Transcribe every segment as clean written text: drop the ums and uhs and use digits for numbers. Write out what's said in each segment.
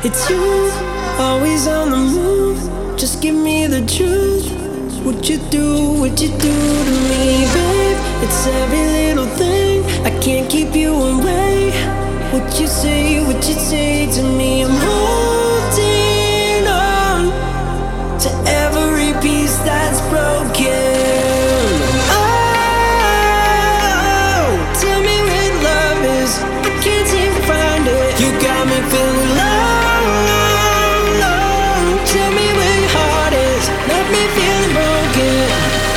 It's you, always on the move. Just give me the truth. What you do to me, babe? It's every little thing. I can't keep you away. What you say to me? I'm holding on to every piece that's broken. Oh, tell me where love is. I can't seem to find it. You got me feeling low, low, low. Tell me where your heart is. Let me feeling broken.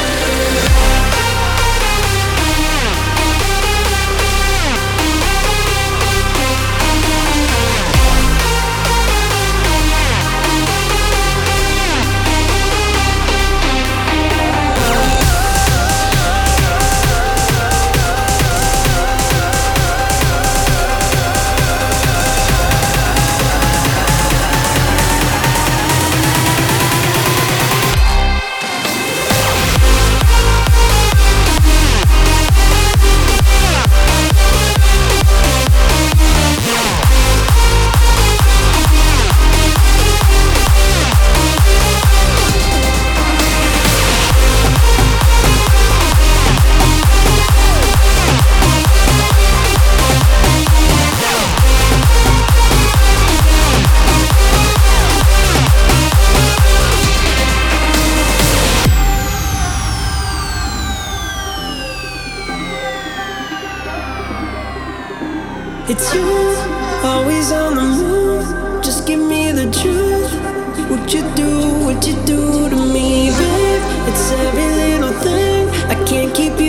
It's you, always on the move. Just give me the truth. What you do to me, babe? It's every little thing. I can't keep you